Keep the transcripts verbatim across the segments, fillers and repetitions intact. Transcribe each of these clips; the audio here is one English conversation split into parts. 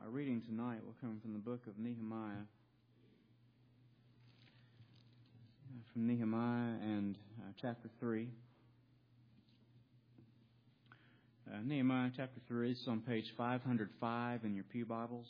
Our reading tonight will come from the book of Nehemiah. From Nehemiah and uh, chapter three. Uh, Nehemiah chapter three is on page five hundred five in your pew Bibles.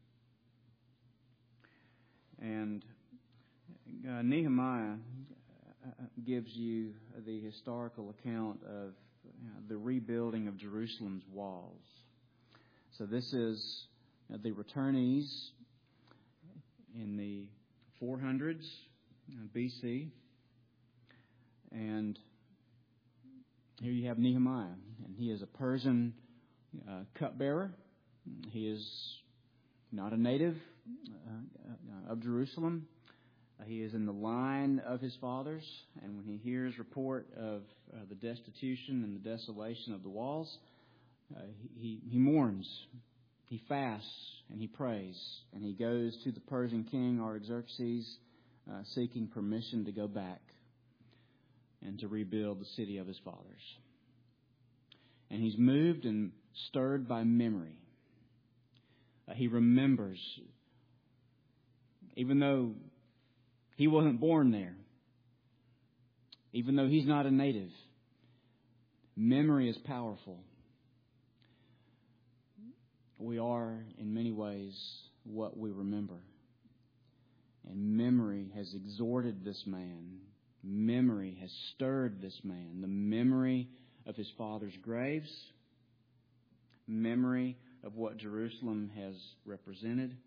And uh, Nehemiah uh, gives you the historical account of you know, the rebuilding of Jerusalem's walls. So this is uh, the returnees in the four hundreds B C. And here you have Nehemiah, and he is a Persian uh, cupbearer. He is not a native uh, of Jerusalem. Uh, he is in the line of his fathers, and when he hears report of uh, the destitution and the desolation of the walls, uh, he, he mourns, he fasts, and he prays, and he goes to the Persian king Artaxerxes, uh, seeking permission to go back and to rebuild the city of his fathers. And he's moved and stirred by memory. Uh, he remembers, even though he wasn't born there, even though he's not a native, memory is powerful. We are, in many ways, what we remember. And memory has exhorted this man. Memory has stirred this man. The memory of his father's graves. Memory of what Jerusalem has represented.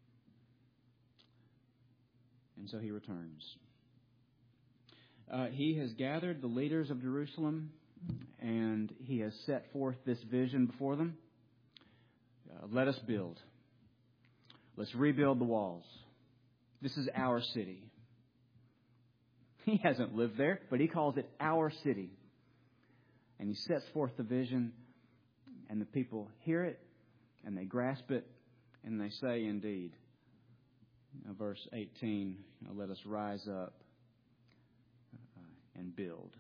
And so he returns. Uh, he has gathered the leaders of Jerusalem, and he has set forth this vision before them. Uh, let us build. Let's rebuild the walls. This is our city. He hasn't lived there, but he calls it our city. And he sets forth the vision, and the people hear it, and they grasp it, and they say, indeed. Now, verse eighteen, you know, let us rise up uh, and build.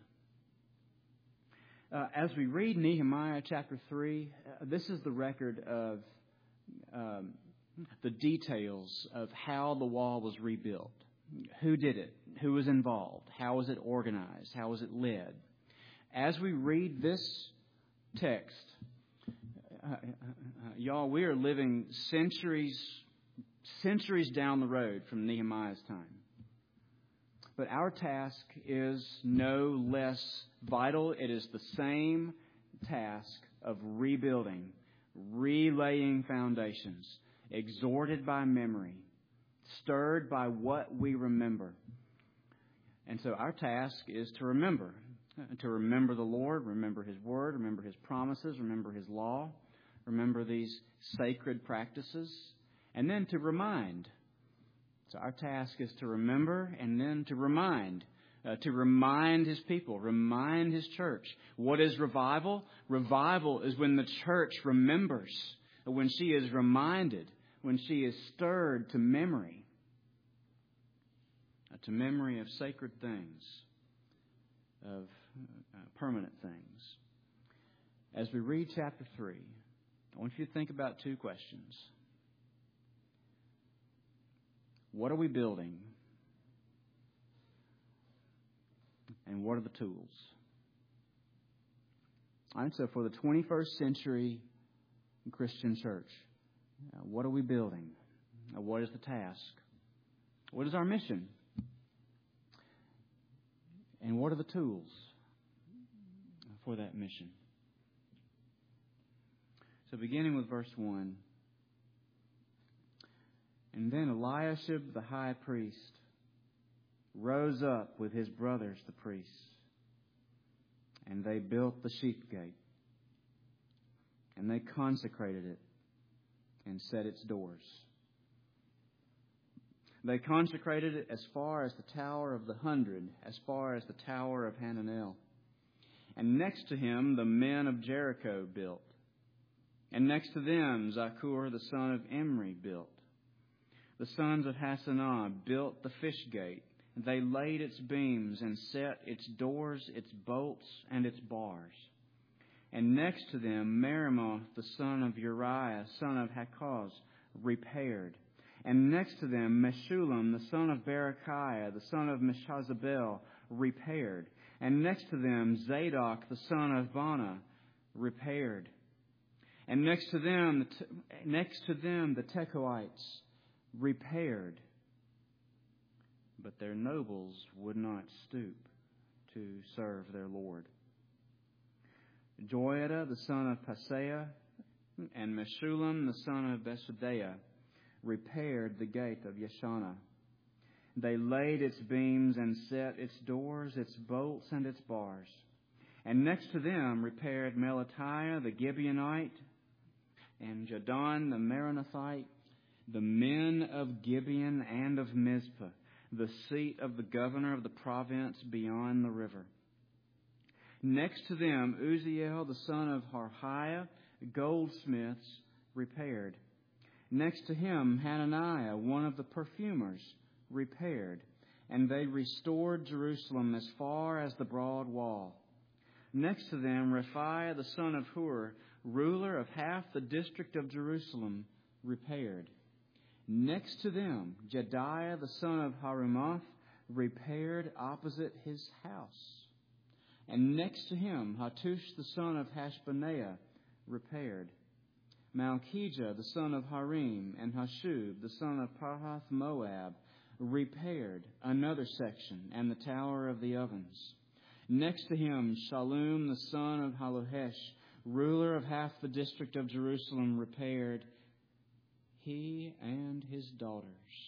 Uh, as we read Nehemiah chapter three, uh, this is the record of um, the details of how the wall was rebuilt. Who did it? Who was involved? How was it organized? How was it led? As we read this text, uh, uh, uh, y'all, we are living centuries, centuries down the road from Nehemiah's time. But our task is no less vital. It is the same task of rebuilding, relaying foundations, exhorted by memory, stirred by what we remember. And so our task is to remember, to remember the Lord, remember His Word, remember His promises, remember His law, remember these sacred practices, and then to remind. So our task is to remember and then to remind, uh, to remind His people, remind His church. What is revival? Revival is when the church remembers, when she is reminded, when she is stirred to memory, uh, to memory of sacred things, of uh, permanent things. As we read chapter three, I want you to think about two questions. What are we building? And what are the tools? And so for the twenty-first century Christian church, uh, what are we building? Uh, what is the task? What is our mission? And what are the tools for that mission? So beginning with verse one. And then Eliashib the high priest rose up with his brothers the priests, and they built the sheep gate, and they consecrated it and set its doors. They consecrated it as far as the Tower of the Hundred, as far as the Tower of Hananel. And next to him the men of Jericho built, and next to them Zakur the son of Imri built. The sons of Hassanah built the fish gate. They laid its beams and set its doors, its bolts, and its bars. And next to them Meremoth the son of Uriah, son of Hakkoz, repaired. And next to them, Meshullam, the son of Berechiah, the son of Meshazabel, repaired. And next to them, Zadok, the son of Bana, repaired. And next to them, next to them, the Tekoites repaired. But their nobles would not stoop to serve their Lord. Joiada, the son of Paseah, and Meshullam, the son of Besodeiah, repaired the gate of Yeshana. They laid its beams and set its doors, its bolts, and its bars. And next to them repaired Melatiah the Gibeonite and Jadon the Meronothite, the men of Gibeon and of Mizpah, the seat of the governor of the province beyond the river. Next to them, Uzziel the son of Harhiah, goldsmiths, repaired. Next to him, Hananiah, one of the perfumers, repaired. And they restored Jerusalem as far as the broad wall. Next to them, Rephaiah the son of Hur, ruler of half the district of Jerusalem, repaired. Next to them, Jediah the son of Harumath repaired opposite his house. And next to him, Hattush the son of Hashbaniah repaired. Malchijah the son of Harim and Hashub the son of Parhath Moab repaired another section and the tower of the ovens. Next to him, Shallum the son of Halohesh, ruler of half the district of Jerusalem, repaired, he and his daughters.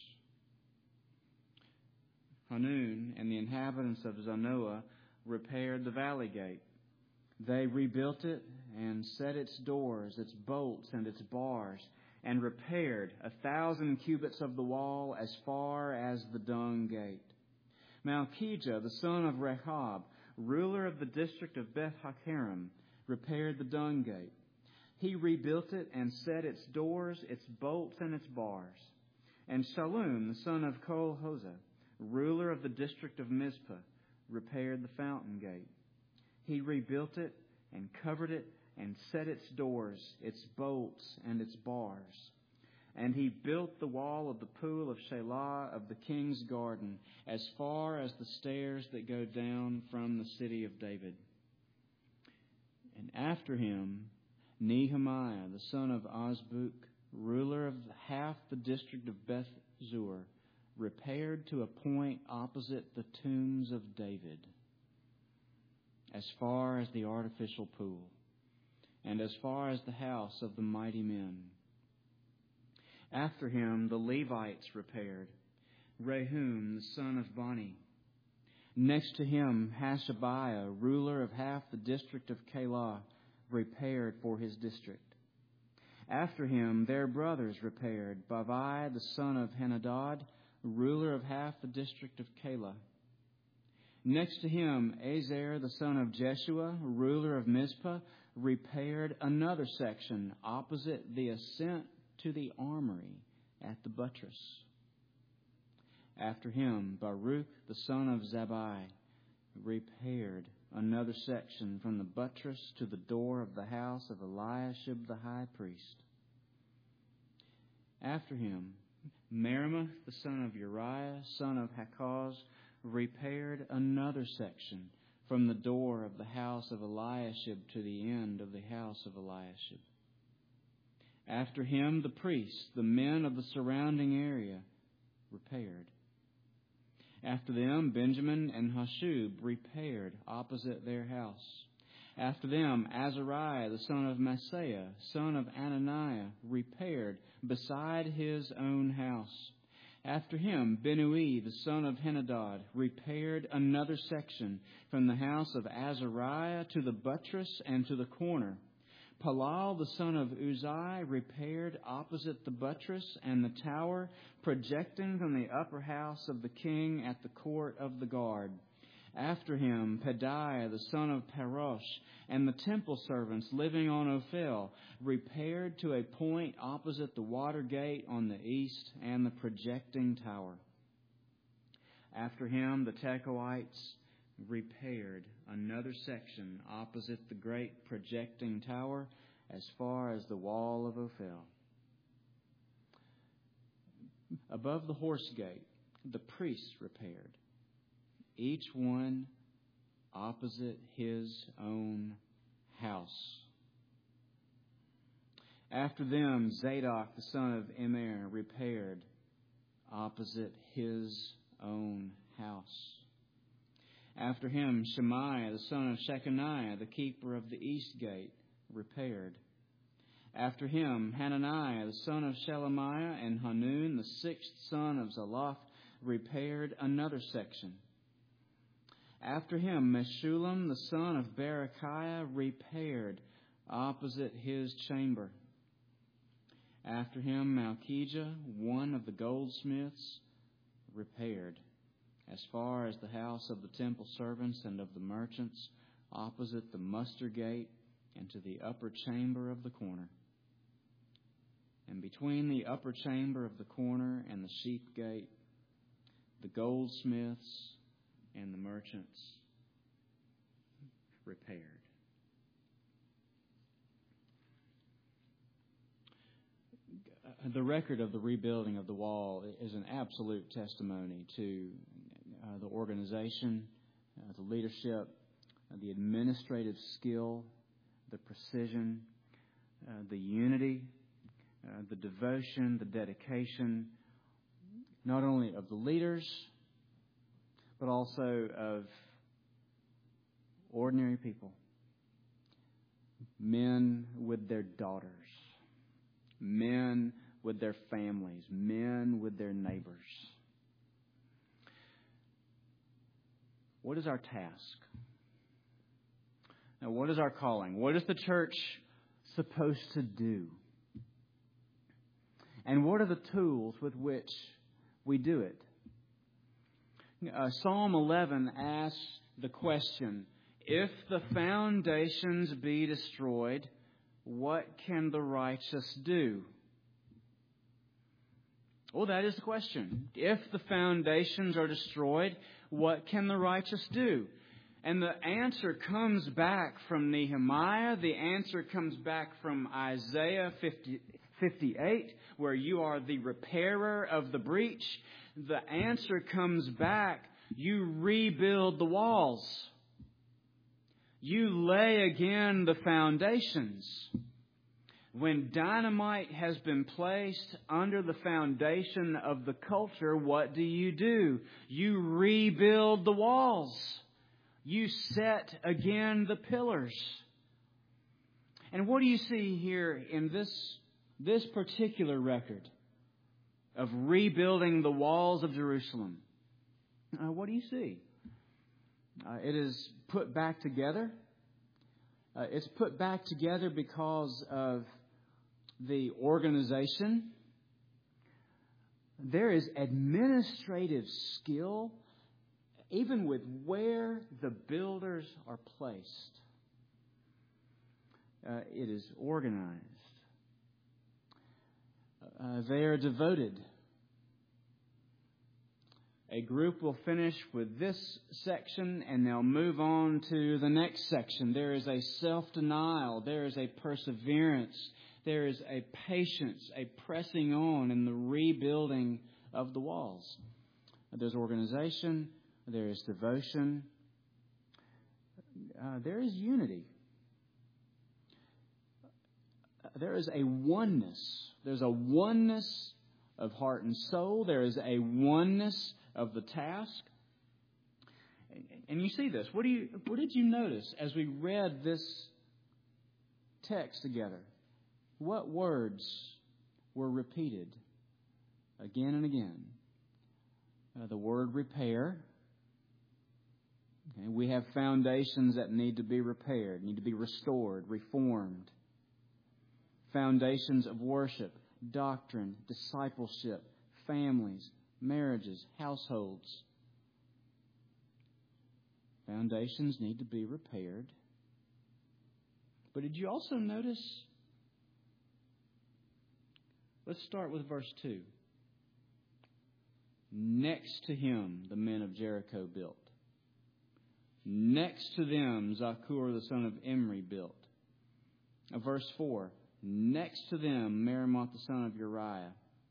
Hanun and the inhabitants of Zanoah repaired the valley gate. They rebuilt it and set its doors, its bolts, and its bars, and repaired a thousand cubits of the wall as far as the dung gate. Malchijah, the son of Rehab, ruler of the district of Beth Hakerem, repaired the dung gate. He rebuilt it and set its doors, its bolts, and its bars. And Shallum, the son of Kol-Hoseh, ruler of the district of Mizpah, repaired the fountain gate. He rebuilt it and covered it and set its doors, its bolts, and its bars. And he built the wall of the pool of Shelah of the king's garden as far as the stairs that go down from the city of David. And after him, Nehemiah, the son of Azbuk, ruler of half the district of Beth Zur, repaired to a point opposite the tombs of David, as far as the artificial pool, and as far as the house of the mighty men. After him, the Levites repaired, Rehum, the son of Bani. Next to him, Hashabiah, ruler of half the district of Keilah, repaired for his district. After him, their brothers repaired, Bavai, the son of Henadad, ruler of half the district of Keilah. Next to him, Ezer, the son of Jeshua, ruler of Mizpah, repaired another section opposite the ascent to the armory at the buttress. After him, Baruch, the son of Zabbai, repaired another section from the buttress to the door of the house of Eliashib the high priest. After him, Meremoth, the son of Uriah, son of Hakaz, repaired another section from the door of the house of Eliashib to the end of the house of Eliashib. After him, the priests, the men of the surrounding area, repaired. After them, Benjamin and Hashub repaired opposite their house. After them, Azariah, the son of Maaseiah, son of Ananiah, repaired beside his own house. After him, Benui, the son of Henadad, repaired another section from the house of Azariah to the buttress and to the corner. Palal, the son of Uzai, repaired opposite the buttress and the tower, projecting from the upper house of the king at the court of the guard. After him, Pedaiah, the son of Parosh, and the temple servants living on Ophel, repaired to a point opposite the water gate on the east and the projecting tower. After him, the Tekoites repaired another section opposite the great projecting tower as far as the wall of Ophel. Above the horse gate, the priests repaired, each one opposite his own house. After them, Zadok, the son of Immer, repaired opposite his own house. After him, Shemaiah, the son of Shechaniah, the keeper of the east gate, repaired. After him, Hananiah, the son of Shelemiah, and Hanun, the sixth son of Zalaph, repaired another section. After him, Meshullam, the son of Berechiah, repaired opposite his chamber. After him, Malchijah, one of the goldsmiths, repaired as far as the house of the temple servants and of the merchants, opposite the muster gate, and to the upper chamber of the corner. And between the upper chamber of the corner and the sheep gate, the goldsmiths and the merchants repaired. The record of the rebuilding of the wall is an absolute testimony to uh, the organization, uh, the leadership, uh, the administrative skill, the precision, uh, the unity, uh, the devotion, the dedication, not only of the leaders, but also of ordinary people, men with their daughters, men with their families, men with their neighbors. What is our task? Now, what is our calling? What is the church supposed to do? And what are the tools with which we do it? Uh, Psalm eleven asks the question, if the foundations be destroyed, what can the righteous do? Well, that is the question. If the foundations are destroyed, what can the righteous do? And the answer comes back from Nehemiah. The answer comes back from Isaiah fifty, fifty-eight, where you are the repairer of the breach. The answer comes back. You rebuild the walls. You lay again the foundations. When dynamite has been placed under the foundation of the culture, what do you do? You rebuild the walls. You set again the pillars. And what do you see here in this, this particular record of rebuilding the walls of Jerusalem? Uh, what do you see? Uh, it is put back together. Uh, it's put back together because of the organization. There is administrative skill, even with where the builders are placed. Uh, it is organized. Uh, they are devoted. A group will finish with this section and they'll move on to the next section. There is a self-denial. There is a perseverance. There is a patience, a pressing on in the rebuilding of the walls. There's organization. There is devotion. Uh, there is unity. There is a oneness. There's a oneness of heart and soul. There is a oneness of the task. And you see this. What do you what did you notice as we read this text together? What words were repeated again and again? Uh, the word repair. Okay, we have foundations that need to be repaired, need to be restored, reformed. Foundations of worship, doctrine, discipleship, families, marriages, households. Foundations need to be repaired. But did you also notice? Let's start with verse two. Next to him, the men of Jericho built. Next to them, Zakur, the son of Imri, built. Verse four. Next to them, Meremoth, the son of Uriah.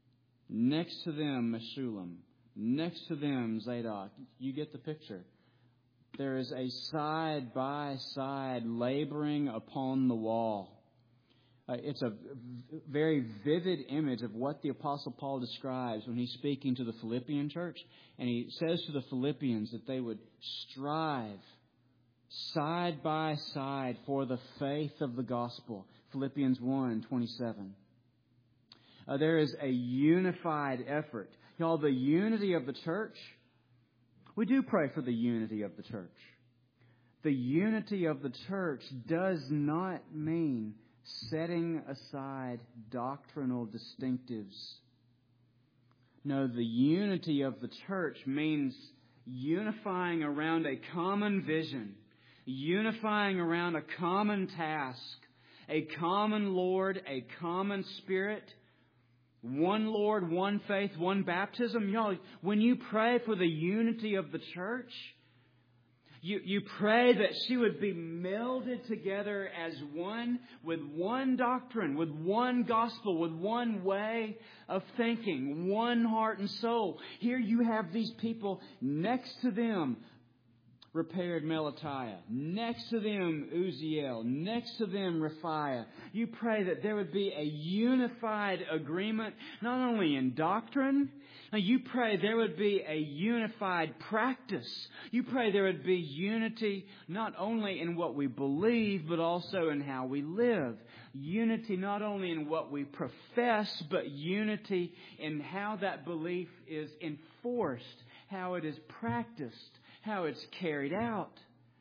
Next to them, Meshullam. Next to them, Zadok. You get the picture. There is a side-by-side laboring upon the wall. Uh, it's a very vivid image of what the Apostle Paul describes when he's speaking to the Philippian church. And he says to the Philippians that they would strive side by side for the faith of the gospel. Philippians one twenty-seven. Uh, there is a unified effort. Y'all, the unity of the church, we do pray for the unity of the church. The unity of the church does not mean setting aside doctrinal distinctives. No, the unity of the church means unifying around a common vision, unifying around a common task, a common Lord, a common Spirit, one Lord, one faith, one baptism. Y'all, when you pray for the unity of the church, You, you pray that she would be melded together as one, with one doctrine, with one gospel, with one way of thinking, one heart and soul. Here you have these people next to them, repaired Melatiah. Next to them, Uziel. Next to them, Raphiah. You pray that there would be a unified agreement, not only in doctrine. You pray there would be a unified practice. You pray there would be unity not only in what we believe, but also in how we live. Unity not only in what we profess, but unity in how that belief is enforced, how it is practiced, how it's carried out.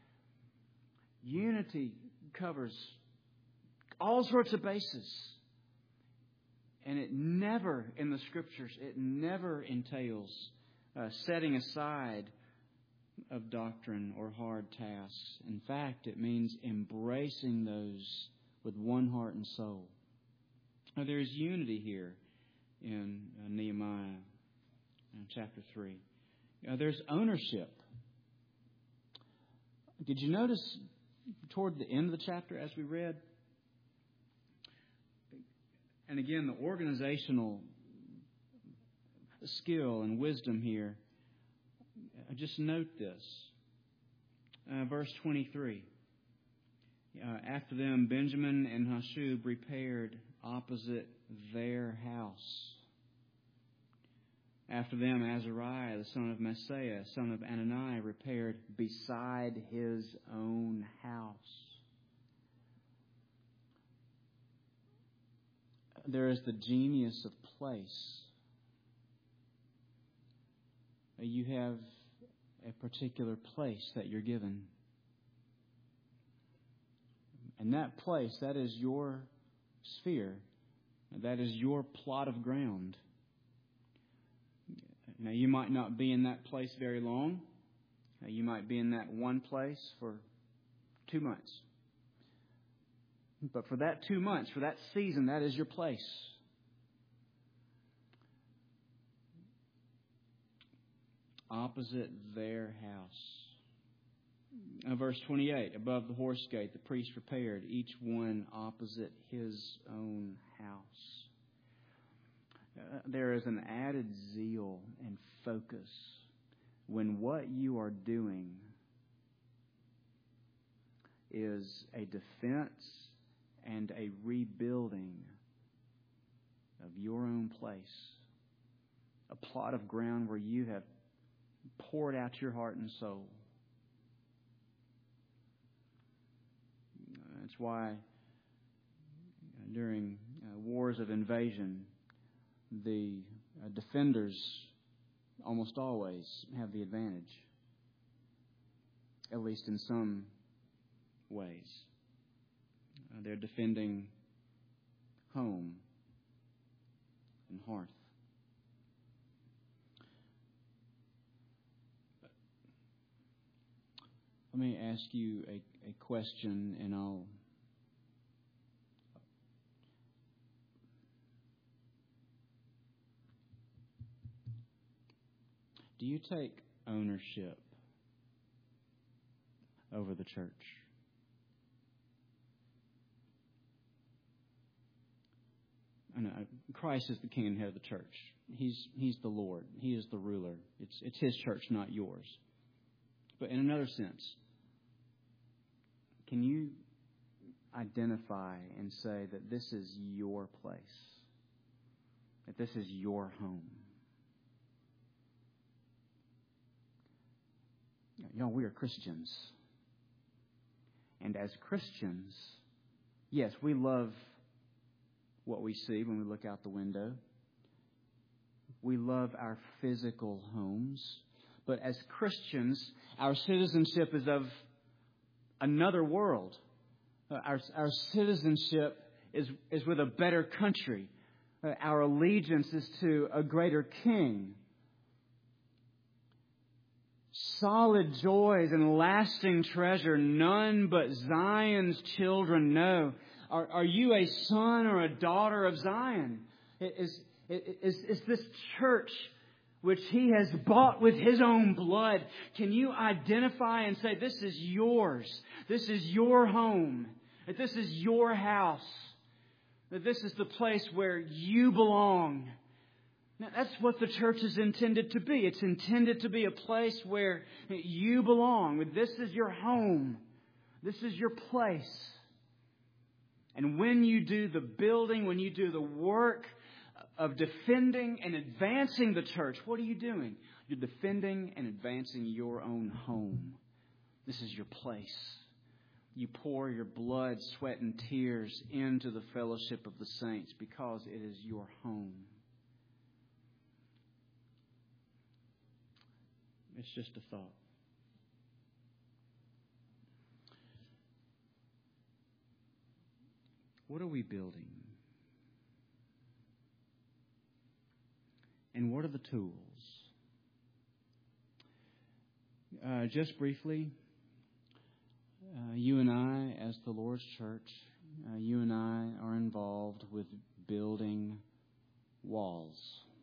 Unity covers all sorts of bases. And it never, in the Scriptures, it never entails uh, setting aside of doctrine or hard tasks. In fact, it means embracing those with one heart and soul. Now, there is unity here in uh, Nehemiah in chapter three. Uh, there's ownership. Did you notice toward the end of the chapter as we read? And again, the organizational skill and wisdom here. Just note this. Uh, verse twenty-three. Uh, after them, Benjamin and Hashub repaired opposite their house. After them, Azariah, the son of Maaseiah, son of Anani, repaired beside his own house. There is the genius of place. You have a particular place that you're given. And that place, that is your sphere. That is your plot of ground. Now, you might not be in that place very long. You might be in that one place for two months. But for that two months, for that season, that is your place. Opposite their house. Uh, verse twenty-eight, above the horse gate, the priest repaired, each one opposite his own house. Uh, there is an added zeal and focus when what you are doing is a defense and a rebuilding of your own place. A plot of ground where you have poured out your heart and soul. That's why during uh, wars of invasion, the uh, defenders almost always have the advantage, at least in some ways. Uh, they're defending home and hearth. Let me ask you a, a question, and I'll do you take ownership over the church? no, Christ is the king and head of the church. He's He's the Lord. He is the ruler. It's it's His church, not yours. But in another sense, can you identify and say that this is your place? That this is your home? Y'all, we are Christians. And as Christians, yes, we love what we see when we look out the window. We love our physical homes. But as Christians, our citizenship is of another world. Uh, our, our citizenship is, is with a better country. Uh, our allegiance is to a greater king. Solid joys and lasting treasure none but Zion's children know. Are, are you a son or a daughter of Zion? Is, is, is this church which He has bought with His own blood, can you identify and say, this is yours, this is your home, that this is your house, that this is the place where you belong? Now, that's what the church is intended to be. It's intended to be a place where you belong. This is your home. This is your place. And when you do the building, when you do the work of defending and advancing the church, what are you doing? You're defending and advancing your own home. This is your place. You pour your blood, sweat, and tears into the fellowship of the saints because it is your home. It's just a thought. What are we building? And what are the tools? Uh, just briefly, uh, you and I, as the Lord's church, uh, you and I are involved with building walls.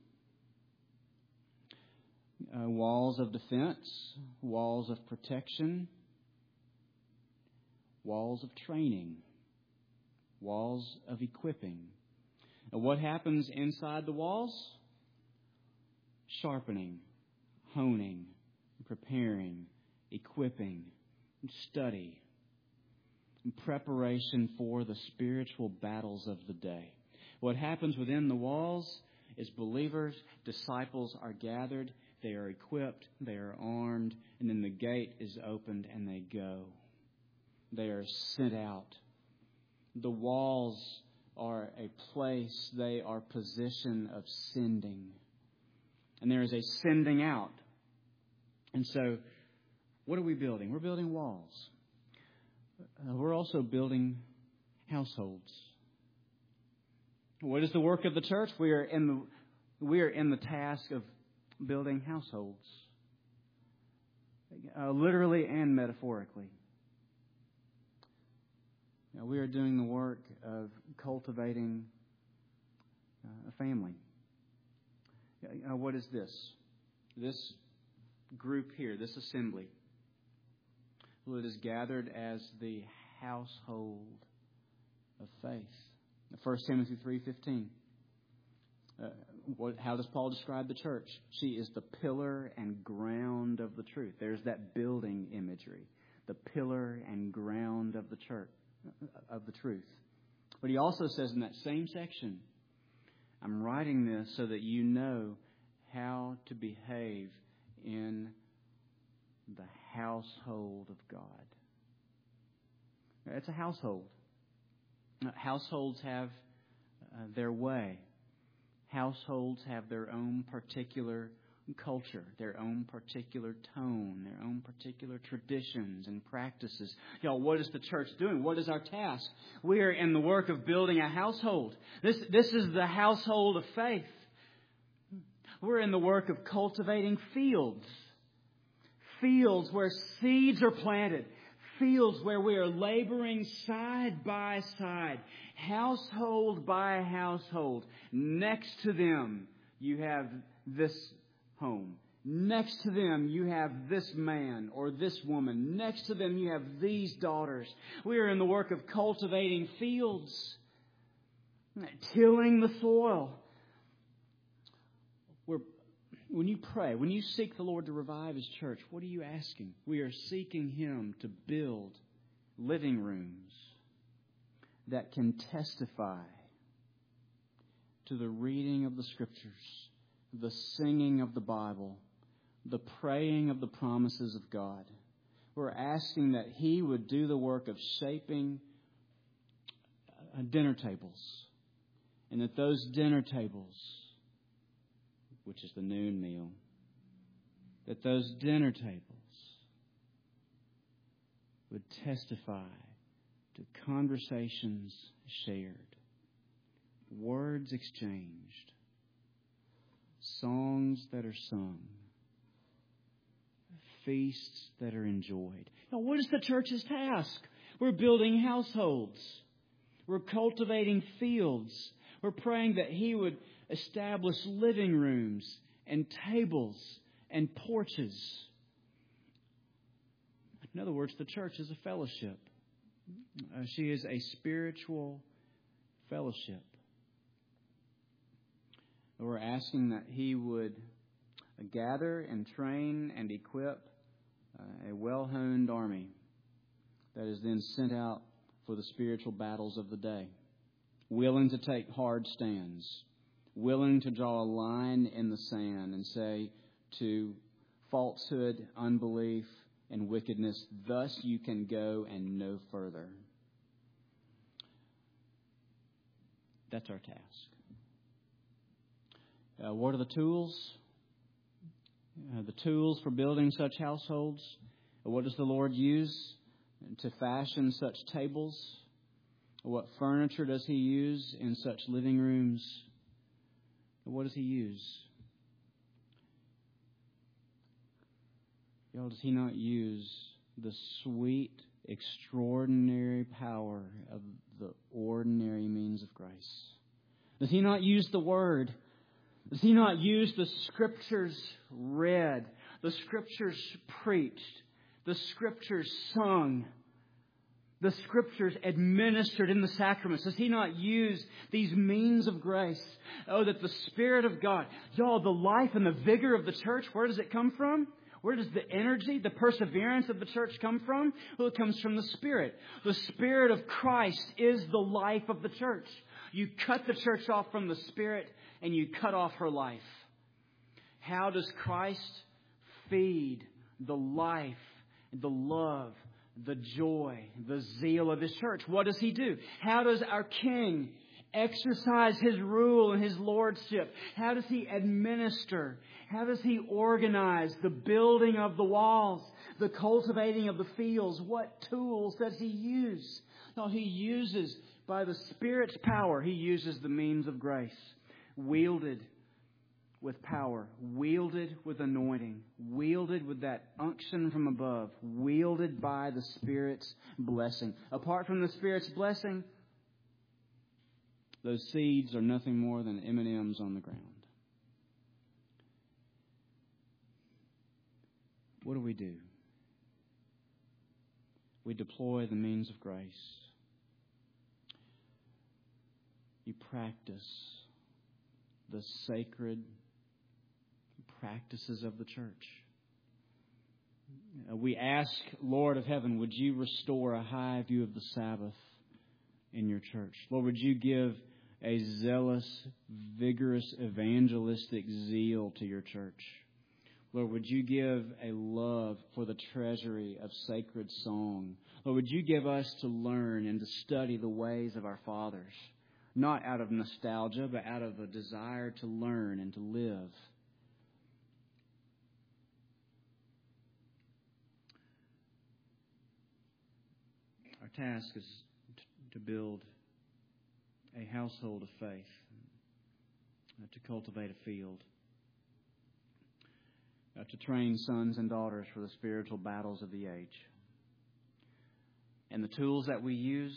Uh, walls of defense, walls of protection, walls of training, walls of equipping. And what happens inside the walls? Sharpening, honing, preparing, equipping, study, and preparation for the spiritual battles of the day. What happens within the walls is believers, disciples are gathered, they are equipped, they are armed, and then the gate is opened and they go. They are sent out. The walls are a place, they are a position of sending. And there is a sending out. And so, what are we building? We're building walls. Uh, we're also building households. What is the work of the church? We are in the we are in the task of building households, uh, literally and metaphorically. Now, we are doing the work of cultivating uh, a family. Uh, what is this? This group here, this assembly, well, it is gathered as the household of faith. First Timothy three fifteen. Uh, what, how does Paul describe the church? She is the pillar and ground of the truth. There's that building imagery. The pillar and ground of the church, of the truth. But he also says in that same section, I'm writing this so that you know how to behave in the household of God. It's a household. Households have uh, their way. Households have their own particular culture, their own particular tone, their own particular traditions and practices. Y'all, what is the church doing? What is our task? We are in the work of building a household. This, this is the household of faith. We're in the work of cultivating fields. Fields where seeds are planted. Fields where we are laboring side by side, household by household. Next to them, you have this home. Next to them, you have this man or this woman. Next to them, you have these daughters. We are in the work of cultivating fields. tilling the soil. We're, when you pray, when you seek the Lord to revive His church, what are you asking? We are seeking Him to build living rooms that can testify to the reading of the Scriptures, the singing of the Bible, the praying of the promises of God. We're asking that He would do the work of shaping dinner tables, and that those dinner tables, which is the noon meal, that those dinner tables would testify to conversations shared, words exchanged, songs that are sung, feasts that are enjoyed. Now, what is the church's task? We're building households. We're cultivating fields. We're praying that He would establish living rooms and tables and porches. In other words, the church is a fellowship. Uh, she is a spiritual fellowship. We're asking that He would gather and train and equip uh, a well-honed army that is then sent out for the spiritual battles of the day, willing to take hard stands, willing to draw a line in the sand and say to falsehood, unbelief, and wickedness, thus you can go and no further. That's our task. Uh, what are the tools? Uh, the tools for building such households. What does the Lord use to fashion such tables? What furniture does He use in such living rooms? What does He use? Y'all, does He not use the sweet, extraordinary power of the ordinary means of grace? Does He not use the Word? Does He not use the Scriptures read, the Scriptures preached, the Scriptures sung, the Scriptures administered in the sacraments? Does He not use these means of grace? Oh, that the Spirit of God, y'all, the life and the vigor of the church, where does it come from? Where does the energy, the perseverance of the church come from? Well, it comes from the Spirit. The Spirit of Christ is the life of the church. You cut the church off from the Spirit and you cut off her life. How does Christ feed the life, the love, the joy, the zeal of His church? What does He do? How does our King exercise His rule and His lordship? How does He administer? How does He organize the building of the walls, the cultivating of the fields? What tools does He use? No, He uses, by the Spirit's power, He uses the means of grace, wielded with power, wielded with anointing, wielded with that unction from above, wielded by the Spirit's blessing. Apart from the Spirit's blessing, those seeds are nothing more than M and M's on the ground. What do we do? We deploy the means of grace. You practice the sacred practices of the church. We ask, Lord of heaven, would you restore a high view of the Sabbath in your church? Lord, would you give a zealous, vigorous, evangelistic zeal to your church? Lord, would you give a love for the treasury of sacred song? Lord, would you give us to learn and to study the ways of our fathers, not out of nostalgia, but out of a desire to learn and to live. Our task is to build a household of faith, to cultivate a field, to train sons and daughters for the spiritual battles of the age. And the tools that we use: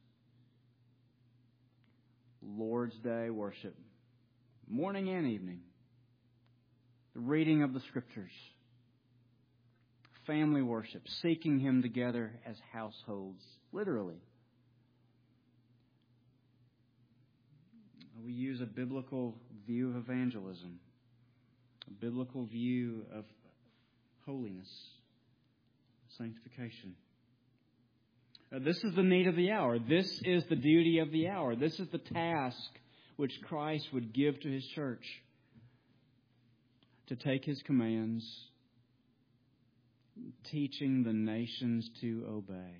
Lord's Day worship, morning and evening, the reading of the Scriptures, family worship, seeking Him together as households, literally. we use a biblical view of evangelism, a biblical view of holiness, sanctification. Uh, this is the need of the hour. This is the duty of the hour. This is the task which Christ would give to His church, to take His commands, teaching the nations to obey.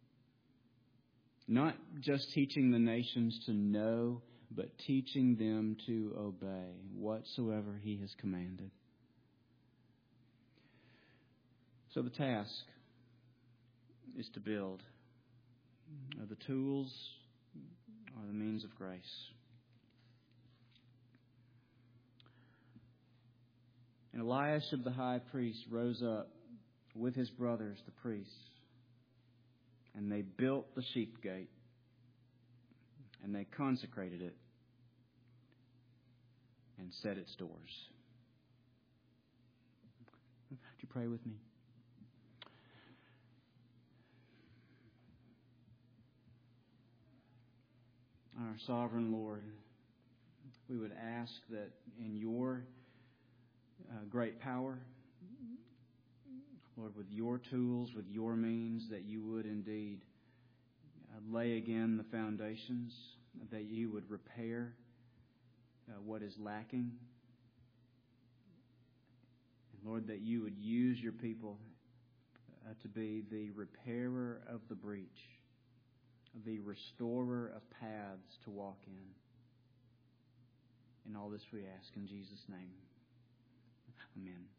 Not just teaching the nations to know, but teaching them to obey whatsoever He has commanded. So the task is to build. The tools are the means of grace. And Eliashib the high priest rose up with his brothers, the priests, and they built the sheep gate, and they consecrated it, and set its doors. Would you pray with me? Our sovereign Lord, we would ask that in your uh, great power, Lord, with your tools, with your means, that you would indeed uh, lay again the foundations, that you would repair uh, what is lacking. And Lord, that you would use your people uh, to be the repairer of the breach, the restorer of paths to walk in. And all this we ask in Jesus' name. Amen.